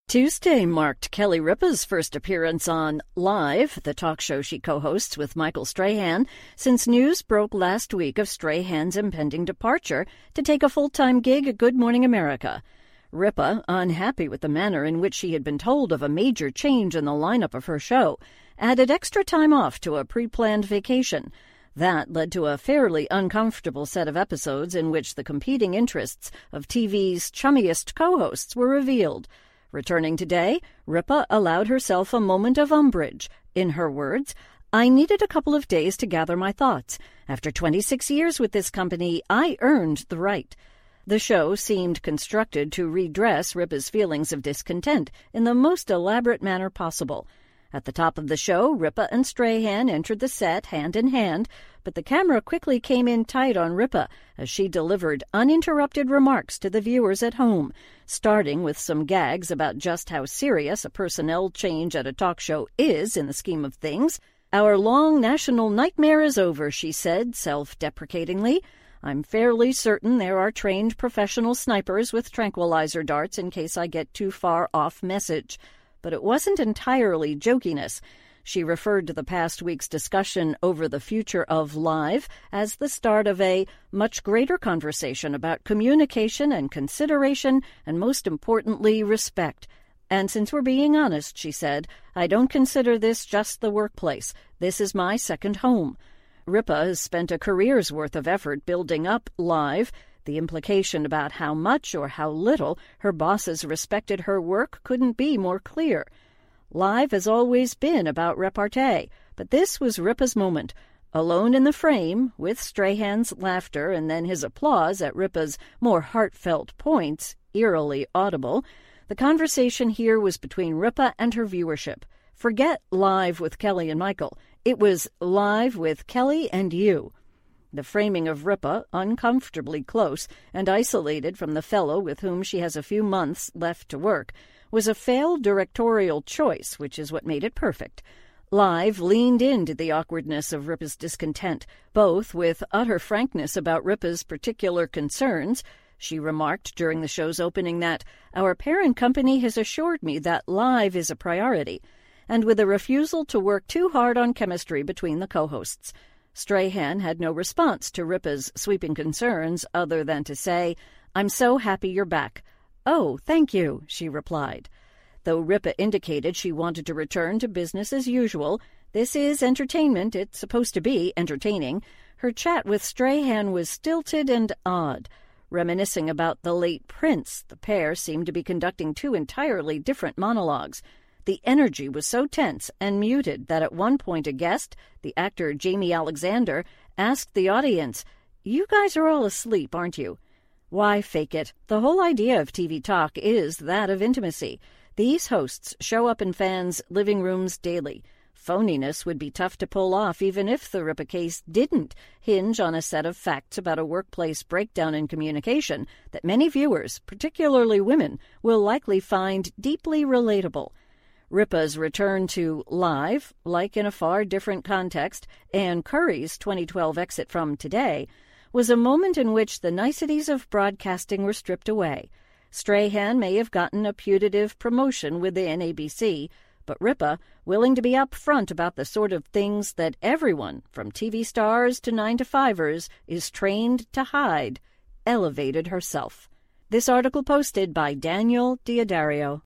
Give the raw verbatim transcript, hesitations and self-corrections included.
Tuesday marked Kelly Ripa's first appearance on Live, the talk show she co-hosts with Michael Strahan, since news broke last week of Strahan's impending departure to take a full-time gig at Good Morning America. Ripa, unhappy with the manner in which she had been told of a major change in the lineup of her show, added extra time off to a pre-planned vacation. That led to a fairly uncomfortable set of episodes in which the competing interests of T V's chummiest co-hosts were revealed. Returning today, Ripa allowed herself a moment of umbrage. In her words, "I needed a couple of days to gather my thoughts. After twenty-six years with this company, I earned the right." The show seemed constructed to redress Ripa's feelings of discontent in the most elaborate manner possible. At the top of the show, Ripa and Strahan entered the set hand in hand, but the camera quickly came in tight on Ripa as she delivered uninterrupted remarks to the viewers at home, starting with some gags about just how serious a personnel change at a talk show is in the scheme of things. "Our long national nightmare is over," she said self-deprecatingly. "I'm fairly certain there are trained professional snipers with tranquilizer darts in case I get too far off message." But it wasn't entirely jokiness. She referred to the past week's discussion over the future of Live as the start of a much greater conversation about communication and consideration and, most importantly, respect. "And since we're being honest," she said, "I don't consider this just the workplace. This is my second home." Ripa has spent a career's worth of effort building up Live. The implication about how much or how little her bosses respected her work couldn't be more clear. Live has always been about repartee, but this was Ripa's moment. Alone in the frame, with Strahan's laughter and then his applause at Ripa's more heartfelt points, eerily audible, the conversation here was between Ripa and her viewership. Forget Live with Kelly and Michael. It was Live with Kelly and you. The framing of Ripa, uncomfortably close and isolated from the fellow with whom she has a few months left to work, was a failed directorial choice, which is what made it perfect. Live leaned into the awkwardness of Ripa's discontent, both with utter frankness about Ripa's particular concerns. She remarked during the show's opening that, "Our parent company has assured me that Live is a priority," and with a refusal to work too hard on chemistry between the co-hosts. Strahan had no response to Ripa's sweeping concerns other than to say, "I'm so happy you're back." "Oh, thank you," she replied. Though Ripa indicated she wanted to return to business as usual, this is entertainment, it's supposed to be entertaining, her chat with Strahan was stilted and odd. Reminiscing about the late Prince, the pair seemed to be conducting two entirely different monologues. The energy was so tense and muted that at one point a guest, the actor Jamie Alexander, asked the audience, "You guys are all asleep, aren't you?" Why fake it? The whole idea of T V talk is that of intimacy. These hosts show up in fans' living rooms daily. Phoniness would be tough to pull off even if the Ripa case didn't hinge on a set of facts about a workplace breakdown in communication that many viewers, particularly women, will likely find deeply relatable. Ripa's return to Live, like in a far different context, Ann Curry's twenty twelve exit from Today, was a moment in which the niceties of broadcasting were stripped away. Strahan may have gotten a putative promotion within A B C, but Ripa, willing to be up front about the sort of things that everyone, from T V stars to nine-to-fivers, is trained to hide, elevated herself. This article posted by Daniel Diodario.